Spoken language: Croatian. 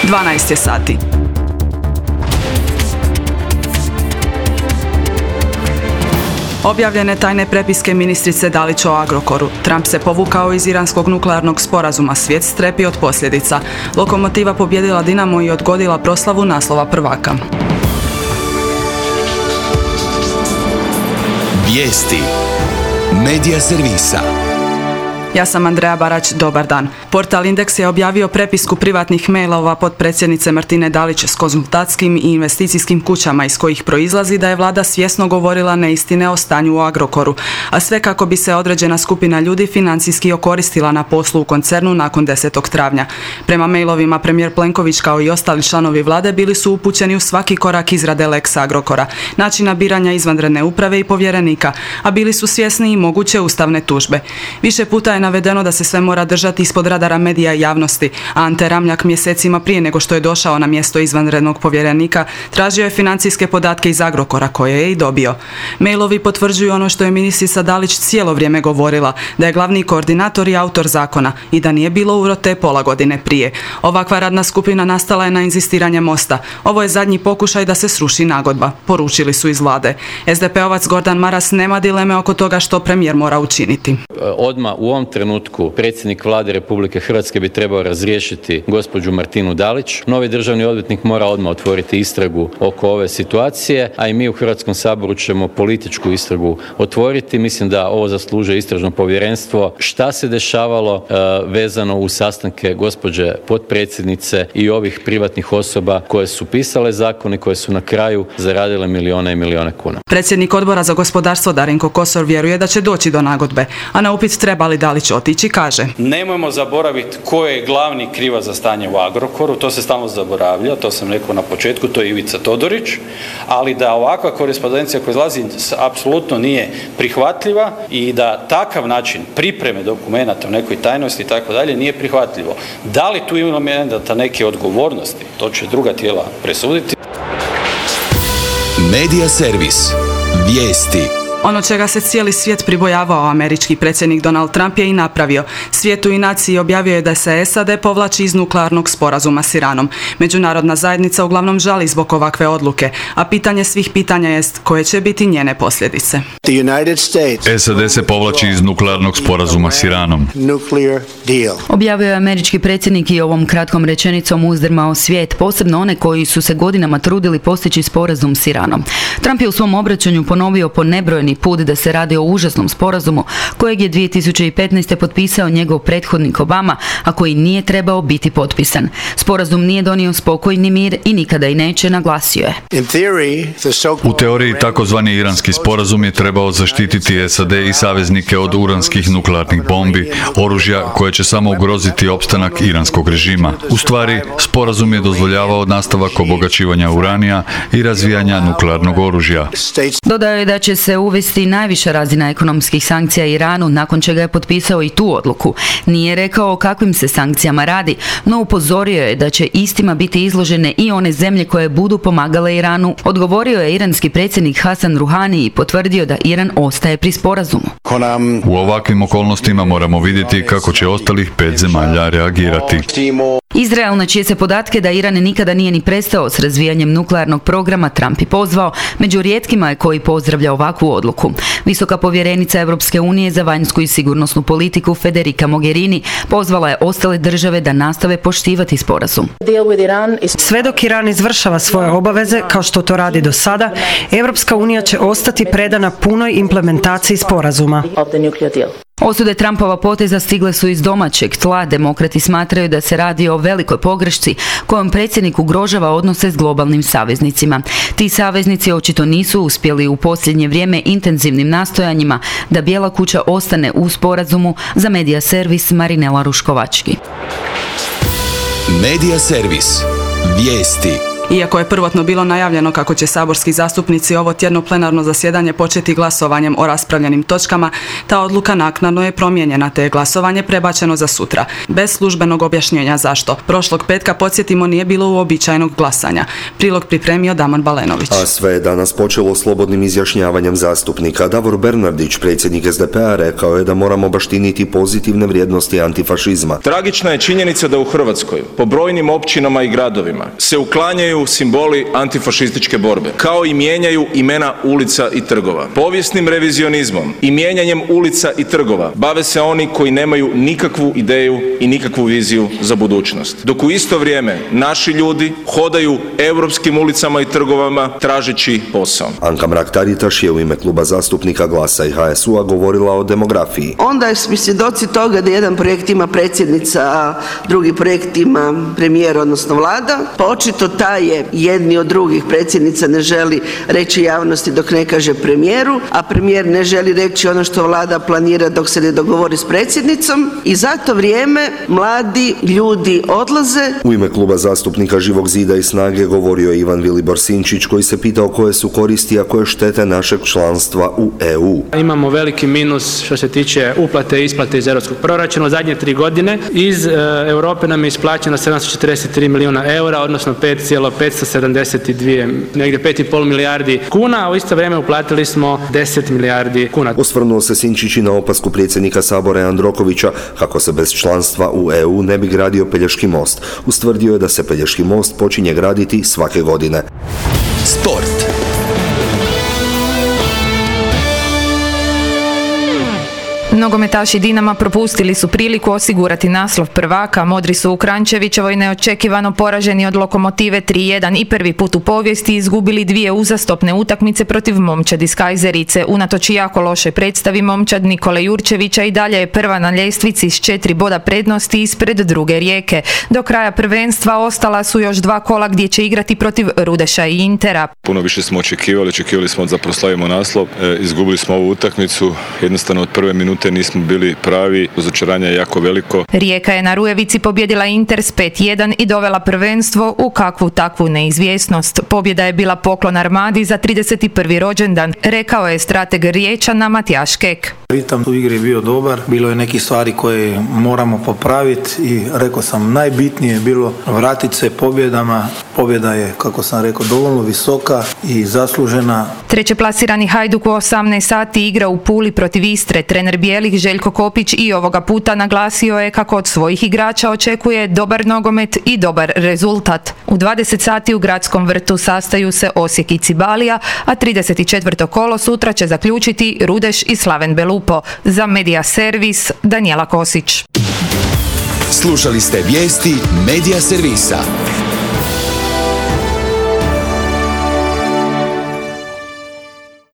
12 je sati. Objavljene tajne prepiske ministrice Dalić o Agrokoru. Trump se povukao iz iranskog nuklearnog sporazuma. Svijet strepi od posljedica. Lokomotiva pobjedila Dinamo i odgodila proslavu naslova prvaka. Vijesti Medija servisa. Ja sam Andreja Barać, dobar dan. Portal Indeks je objavio prepisku privatnih mailova potpredsjednice Martine Dalić s konzultantskim i investicijskim kućama iz kojih proizlazi da je vlada svjesno govorila neistine o stanju u Agrokoru, a sve kako bi se određena skupina ljudi financijski okoristila na poslu u koncernu nakon 10. travnja. Prema mailovima premijer Plenković kao i ostali članovi vlade bili su upućeni u svaki korak izrade Lex Agrokora, načina biranja izvanredne uprave i povjerenika, a bili su svjesni i moguće ustavne tužbe. Više puta je navedeno da se sve mora držati ispod radara medija i javnosti, a Ante Ramljak mjesecima prije nego što je došao na mjesto izvanrednog povjerenika tražio je financijske podatke iz Agrokora koje je i dobio. Mailovi potvrđuju ono što je ministrica Dalić cijelo vrijeme govorila, da je glavni koordinator i autor zakona i da nije bilo urote pola godine prije. Ovakva radna skupina nastala je na inzistiranje Mosta. Ovo je zadnji pokušaj da se sruši nagodba, poručili su iz vlade. SDP-ovac Gordan Maras nema dileme oko toga što premijer mora učiniti. Odmah u ovom trenutku predsjednik vlade Republike Hrvatske bi trebao razriješiti gospođu Martinu Dalić. Novi državni odvjetnik mora odmah otvoriti istragu oko ove situacije, a i mi u Hrvatskom saboru ćemo političku istragu otvoriti. Mislim da ovo zaslužuje istražno povjerenstvo. Šta se dešavalo vezano uz sastanke gospođe potpredsjednice i ovih privatnih osoba koje su pisale zakone, koje su na kraju zaradile milijone i milijone kuna. Predsjednik Odbora za gospodarstvo Darinko Kosor vjeruje da će doći do nagodbe, a na upit treba li Dalić otići kaže: nemojmo zaboraviti ko je glavni krivac za stanje u Agrokoru, to se stalno zaboravlja, to sam rekao na početku, to je Ivica Todorić, ali da ovakva korespondencija koja izlazi apsolutno nije prihvatljiva i da takav način pripreme dokumenata u nekoj tajnosti i tako dalje nije prihvatljivo. Da li tu ima elementa neke odgovornosti, to će druga tijela presuditi. Medija servis. Vijesti. Ono čega se cijeli svijet pribojavao, američki predsjednik Donald Trump je i napravio. Svijetu i naciji objavio je da se SAD povlači iz nuklearnog sporazuma s Iranom. Međunarodna zajednica uglavnom žali zbog ovakve odluke, a pitanje svih pitanja jest koje će biti njene posljedice. SAD se povlači iz nuklearnog sporazuma s Iranom. Objavio je američki predsjednik i ovom kratkom rečenicom uzdrmao svijet, posebno one koji su se godinama trudili postići sporazum s Iranom. Trump je u svom obraćanju ponovio po nebrojeni put da se radi o užasnom sporazumu kojeg je 2015. potpisao njegov prethodnik Obama, a koji nije trebao biti potpisan. Sporazum nije donio spokoj ni mir i nikada i neće, naglasio je. U teoriji takozvani iranski sporazum je trebao zaštititi SAD i saveznike od uranskih nuklearnih bombi, oružja koje će samo ugroziti opstanak iranskog režima. U stvari, sporazum je dozvoljavao nastavak obogaćivanja uranija i razvijanja nuklearnog oružja. Dodao je da će se uvesti najviša razina ekonomskih sankcija Iranu, nakon čega je potpisao i tu odluku. Nije rekao o kakvim se sankcijama radi, no upozorio je da će istima biti izložene i one zemlje koje budu pomagale Iranu. Odgovorio je iranski predsjednik Hasan Ruhani i potvrdio da Iran ostaje pri sporazumu. U ovakvim okolnostima moramo vidjeti kako će ostalih 5 zemalja reagirati. Izrael, na čije se podatke da Iran nikada nije ni prestao s razvijanjem nuklearnog programa, Trump i pozvao, među rijetkima je koji pozdravlja ovakvu odluku. Visoka povjerenica Europske unije za vanjsku i sigurnosnu politiku Federica Mogherini pozvala je ostale države da nastave poštivati sporazum. Sve dok Iran izvršava svoje obaveze, kao što to radi do sada, Europska unija će ostati predana punoj implementaciji sporazuma. Osude Trumpova poteza stigle su iz domaćeg tla. Demokrati smatraju da se radi o velikoj pogrešci kojom predsjednik ugrožava odnose s globalnim saveznicima. Ti saveznici očito nisu uspjeli u posljednje vrijeme intenzivnim nastojanjima da Bijela kuća ostane u sporazumu. Za Medija servis Marinela Ruškovački. Medija servis. Vijesti. Iako je prvotno bilo najavljeno kako će saborski zastupnici ovo tjedno plenarno zasjedanje početi glasovanjem o raspravljenim točkama, ta odluka naknadno je promijenjena te je glasovanje prebačeno za sutra, bez službenog objašnjenja zašto. Prošlog petka, podsjetimo, nije bilo uobičajenog glasanja. Prilog pripremio Damon Balenović. A sve je danas počelo slobodnim izjašnjavanjem zastupnika. Davor Bernardić, predsjednik SDP-a, rekao je da moramo baštiniti pozitivne vrijednosti antifašizma. Tragična je činjenica da u Hrvatskoj po brojnim općinama i gradovima se uklanjaju simboli antifašističke borbe, kao i mijenjaju imena ulica i trgova. Povijesnim revizionizmom i mijenjanjem ulica i trgova bave se oni koji nemaju nikakvu ideju i nikakvu viziju za budućnost. Dok u isto vrijeme naši ljudi hodaju europskim ulicama i trgovama tražeći posao. Anka Mrak-Taritaš je u ime kluba zastupnika Glasa i HSU-a govorila o demografiji. Onda smo svjedoci toga da jedan projekt ima predsjednica, a drugi projekt ima premijer, odnosno vlada. Pa očito taj je jedni od drugih predsjednica ne želi reći javnosti dok ne kaže premijeru, a premijer ne želi reći ono što vlada planira dok se ne dogovori s predsjednicom i za to vrijeme mladi ljudi odlaze. U ime kluba zastupnika Živog zida i SNAGE govorio je Ivan Vilibor Sinčić koji se pitao koje su koristi, a koje štete našeg članstva u EU. Imamo veliki minus što se tiče uplate i isplate iz europskog proračuna. U zadnje 3 godine iz Europe nam je isplaćeno 743 milijuna eura, odnosno 5,572, negdje 5,5 milijardi kuna, a u isto vrijeme uplatili smo 10 milijardi kuna. Osvrnuo se Sinčić i na opasku predsjednika Sabora Jandrokovića kako se bez članstva u EU ne bi gradio Pelješki most. Ustvrdio je da se Pelješki most počinje graditi svake godine. Sport. Nogometaši Dinama propustili su priliku osigurati naslov prvaka. Modri su u Kranjčevićevoj neočekivano poraženi od Lokomotive 3:1 i prvi put u povijesti izgubili 2 uzastopne utakmice protiv momčadi iz Kajzerice. Unatoč jako lošoj predstavi, momčad Nikole Jurčevića i dalje je prva na ljestvici s 4 boda prednosti ispred druge Rijeke. Do kraja prvenstva ostala su još 2 kola gdje će igrati protiv Rudeša i Intera. Puno više smo očekivali smo da proslavimo naslov. Izgubili smo ovu utakmicu, jednostavno od prve minute nismo bili pravi, razočaranje je jako veliko. Rijeka je na Rujevici pobjedila Inter s 5:1 i dovela prvenstvo u kakvu takvu neizvjesnost. Pobjeda je bila poklon Armadi za 31. rođendan, rekao je strateg Riječana Matijaš Kek. Ritam u igri je bio dobar, bilo je nekih stvari koje moramo popraviti i rekao sam najbitnije je bilo vratiti se pobjedama. Pobjeda je, kako sam rekao, dovoljno visoka i zaslužena. Trećeplasirani Hajduk u 18 sati igra u Puli protiv Istre. Trener Bijelih Željko Kopić i ovoga puta naglasio je kako od svojih igrača očekuje dobar nogomet i dobar rezultat. U 20 sati u Gradskom vrtu sastaju se Osijek i Cibalija, a 34. kolo sutra će zaključiti Rudeš i Slaven Belupo. Za Medija Servis, Danijela Kosić. Slušali ste vijesti Medija Servisa.